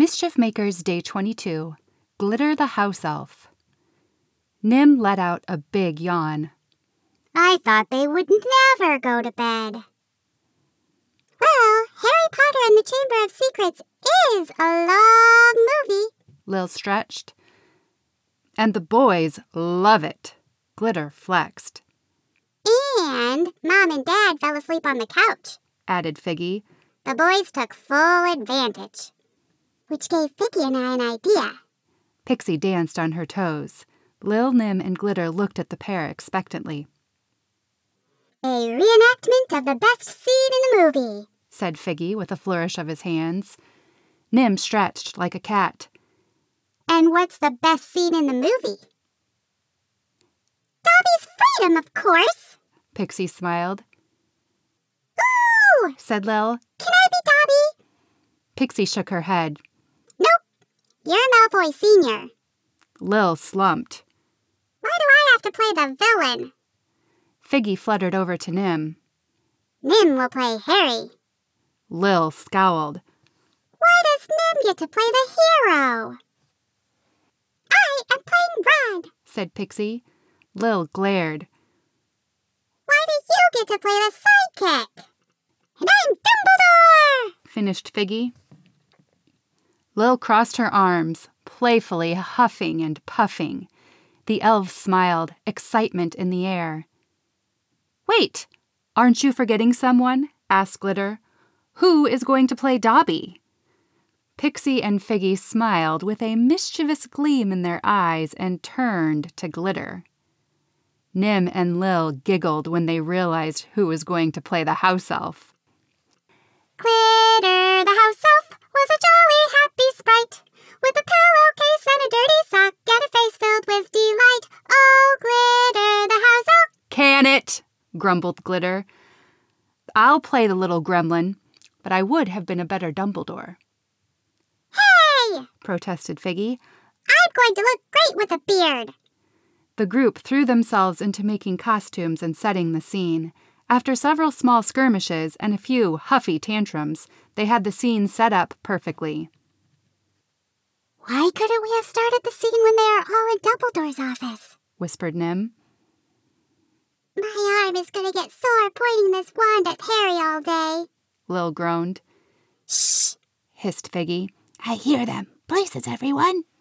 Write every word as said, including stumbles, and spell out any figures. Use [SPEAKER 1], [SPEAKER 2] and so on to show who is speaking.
[SPEAKER 1] Mischief Makers Day twenty-two, Glitter the House Elf. Nim let out a big yawn.
[SPEAKER 2] I thought they would never go to bed. Well, Harry Potter and the Chamber of Secrets is a long movie.
[SPEAKER 1] Lil stretched. And the boys love it. Glitter flexed.
[SPEAKER 2] And Mom and Dad fell asleep on the couch,
[SPEAKER 1] added Figgy.
[SPEAKER 2] The boys took full advantage, which gave Figgy and I an idea.
[SPEAKER 1] Pixie danced on her toes. Lil, Nim, and Glitter looked at the pair expectantly.
[SPEAKER 2] A reenactment of the best scene in the movie,
[SPEAKER 1] said Figgy with a flourish of his hands. Nim stretched like a cat.
[SPEAKER 2] And what's the best scene in the movie? Dobby's freedom, of course,
[SPEAKER 1] Pixie smiled.
[SPEAKER 2] Ooh,
[SPEAKER 1] said Lil.
[SPEAKER 2] Can I be Dobby?
[SPEAKER 1] Pixie shook her head.
[SPEAKER 2] Nope, you're Malfoy Senior.
[SPEAKER 1] Lil slumped.
[SPEAKER 2] Why do I have to play the villain?
[SPEAKER 1] Figgy fluttered over to Nim.
[SPEAKER 2] Nim will play Harry.
[SPEAKER 1] Lil scowled.
[SPEAKER 2] Why does Nim get to play the hero? I am playing Ron, said
[SPEAKER 1] Pixie. Lil glared.
[SPEAKER 2] Why do you get to play the sidekick? And I'm Dumbledore,
[SPEAKER 1] finished Figgy. Lil crossed her arms, playfully huffing and puffing. The elves smiled, excitement in the air. Wait, aren't you forgetting someone? Asked Glitter. Who is going to play Dobby? Pixie and Figgy smiled with a mischievous gleam in their eyes and turned to Glitter. Nim and Lil giggled when they realized who was going to play the house elf.
[SPEAKER 2] Glitter, the house elf, was a jolly happy sprite, with a pillowcase and a dirty sock and a face filled with delight. Oh, Glitter, the house elf.
[SPEAKER 1] Can it? Grumbled Glitter. I'll play the little gremlin, but I would have been a better Dumbledore.
[SPEAKER 2] Hey!
[SPEAKER 1] protested Figgy.
[SPEAKER 2] I'm going to look great with a beard.
[SPEAKER 1] The group threw themselves into making costumes and setting the scene. After several small skirmishes and a few huffy tantrums, they had the scene set up perfectly.
[SPEAKER 2] Why couldn't we have started the scene when they are all in Dumbledore's office? Whispered Nim. My arm is going to get sore pointing this wand at Harry all day,
[SPEAKER 1] Lil groaned.
[SPEAKER 2] Shh,
[SPEAKER 1] hissed Figgy.
[SPEAKER 3] I hear them. Places, everyone.